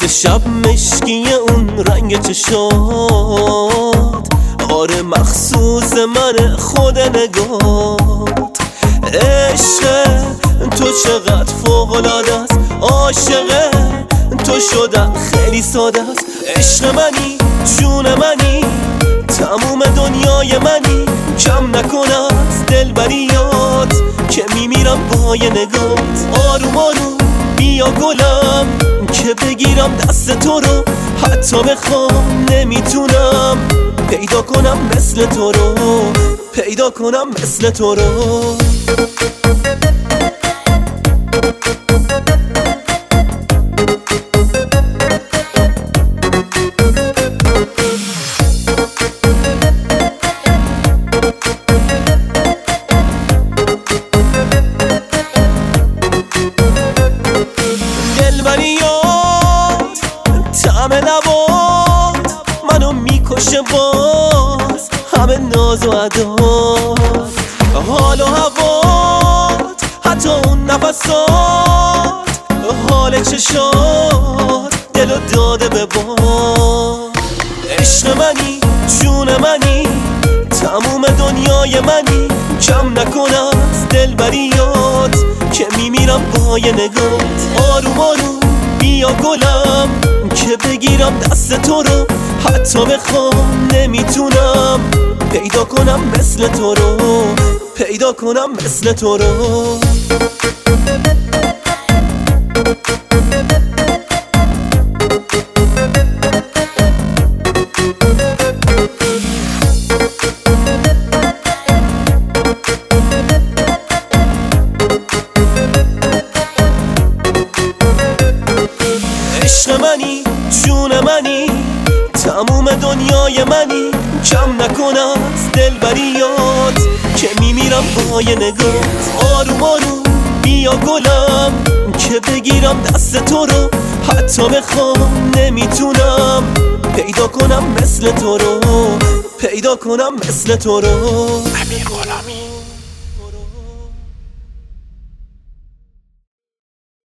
مثل شب مشکی اون رنگ چشات، آره مخصوص من خود نگات. عشق تو چقدر فوق‌العاده است، عاشق تو شدم خیلی ساده است. عشق منی، جون منی، تموم دنیای منی، کم نکن از دلبریات که میمیرم با یه نگات. آروم آروم بیا گلم که بگیرم دست تو رو، حتی بخوام نمیتونم پیدا کنم مثل تو رو، پیدا کنم مثل تو رو. دلبریات طعم لبات منو میکشه، باز همه ناز و عدات، حال و هوات، حتی اون نفسات، حال چشات دلو داده به باد. عشق منی، جون منی، تموم دنیای منی، کم نکن از دلبریات که میمیرم با یه نگات. آروم آروم بیا گلم که بگیرم دست تو رو، حتی بخوام نمیتونم پیدا کنم مثل تو رو، پیدا کنم مثل تو رو. عشق منی، جون منی، تموم دنیای منی، کم نکن از دلبریات که میمیرم با یه نگات. آروم آروم بیا گلم که بگیرم دست تو رو، حتی بخوام نمیتونم پیدا کنم مثل تو رو، پیدا کنم مثل تو رو. امیر غلامی.